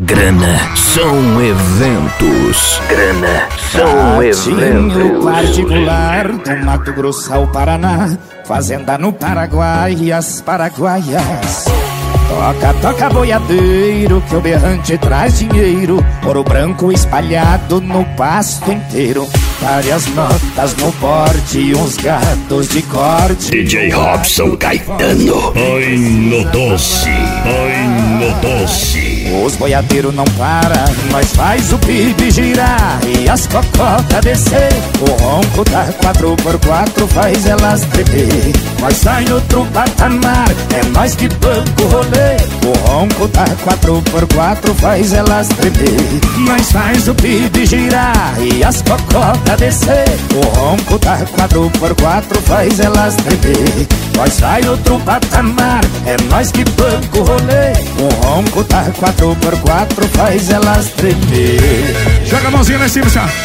Grana são eventos. Grana são eventos. Particular do Mato Grosso ao Paraná, fazenda no Paraguai e as paraguaias. Toca boiadeiro, que o berrante traz dinheiro. Ouro branco espalhado no pasto inteiro. Várias notas no porte e uns gatos de corte. DJ Robson Caetano. Ai no doce, ai no doce. Os boiadeiros não param, nós faz o PIB girar e as cocotas descer. O ronco da 4x4 faz elas tremer. Nós sai no outro patamar, é nós que banca o rolê. O ronco da 4x4 faz elas tremer. Nós faz o PIB girar e as cocotas descer. O ronco da 4x4 faz elas tremer. Nós sai no outro patamar, é nós que banca o rolê. O ronco da 4x4 faz elas tremer. Joga a mãozinha lá em cima, tchau.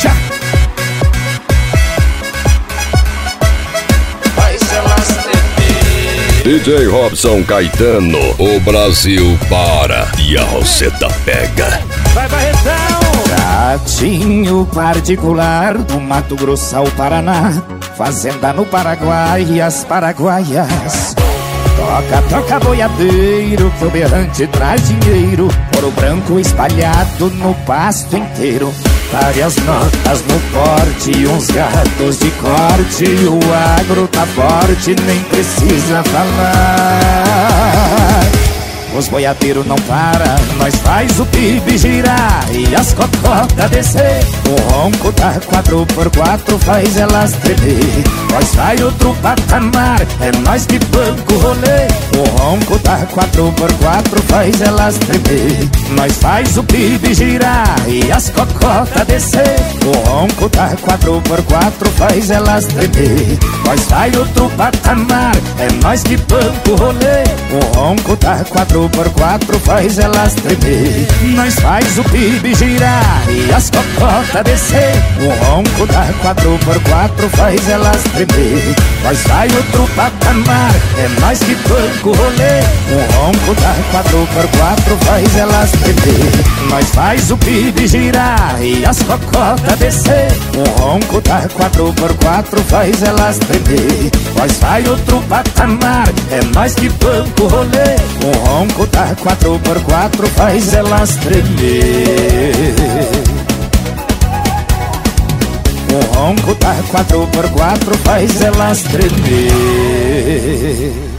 Faz elas tremer. DJ Robson Caetano. O Brasil para e a Roseta pega. Vai, Barretão! Gatinho particular do Mato Grosso ao Paraná, fazenda no Paraguai e as paraguaias. Toca boiadeiro, que o berrante traz dinheiro. Ouro branco espalhado no pasto inteiro. Várias notas no porte e uns gatos de corte. O agro tá forte, nem precisa falar. Os boiadeiros não param, nós faz o PIB girar e as cocotas descer. O ronco da 4x4 faz elas tremer. Nós sai outro patamar, é nós que banca o rolê. O ronco da 4x4 faz elas tremer. Nós faz o PIB girar e as cocotas descer. O ronco da 4x4 faz elas tremer. Nós sai outro patamar, é nós que banca o rolê. O ronco da 4x4 faz elas tremer. Nós faz o PIB girar e as cocotas descer. O ronco da 4x4 faz elas tremer. Nós sai outro patamar, é nós que banca o rolê. O ronco da 4x4 faz elas tremer. Nós faz o PIB girar e as cocotas descer. O ronco da 4x4 faz elas tremer. Nós sai outro patamar, é nós que banca o rolê. O ronco da 4x4 faz elas tremer. O ronco da 4x4 faz elas tremer.